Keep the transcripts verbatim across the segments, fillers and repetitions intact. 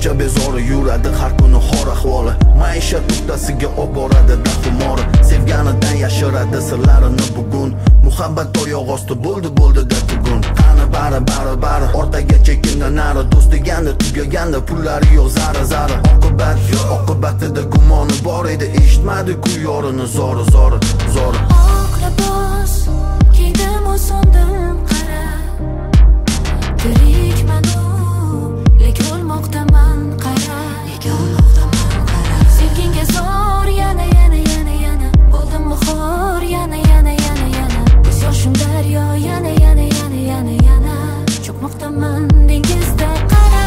Shuncha bezori yuradi har kuni xor ahvoli. Maishat nuqtasiga olib boradi dahumori. Sevganidan yashiradi sirlarini bugun. Muhabbat oyoq osti bo'ldi bo'ldi da tugun. Qani bari bari bari ortaga chekinda nari. Do'st deganda tugaganda pullari yo'q zari zari. Oqibat yo'q oqibatida gumoni bor edi. Eshitmadi-ku yorini zori zori zori. Oq libos kiydim o'sondim qara. Tirikman u lek o'lmoqdaman qara. Lek o'lmoqdaman qara. Sevginga zor yana yana yana yana. Bo'ldim muxor yana yana yana yana. Ko'z yoshim daryo yana yana yana yana yana. Cho'kmoqdaman dengizda qara.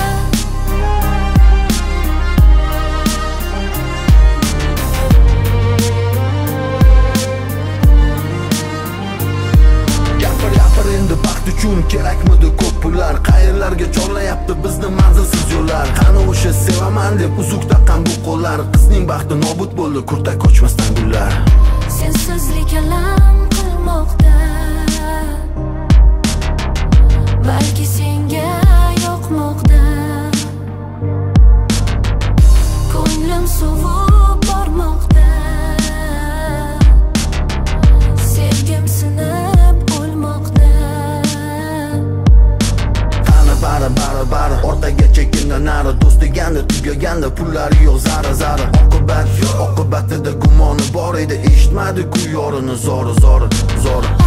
Uchun kerakmidi ko'p pullar? Qayerlarga chorlayapti bizni manzilsiz yo'llar? Qani o'sha sevaman deb uzuk taqqan bu qo'llar? Qizning baxti nobud bo'ldi kurta ko'chmasdan gullar. Sensizlik alam qilmoqda. Balki senga yoqmoqda. Ko'nglim sovib bormoqda. Sevgim sinib o'lmoqda. Bari bari bari ortaga chekinda nari. Do'st deganda tugaganda pullari yo'q zari zari. Oqibat yo'q oqibatida gumoni bor edi. Eshitmadi-ku yorini zori zori zori.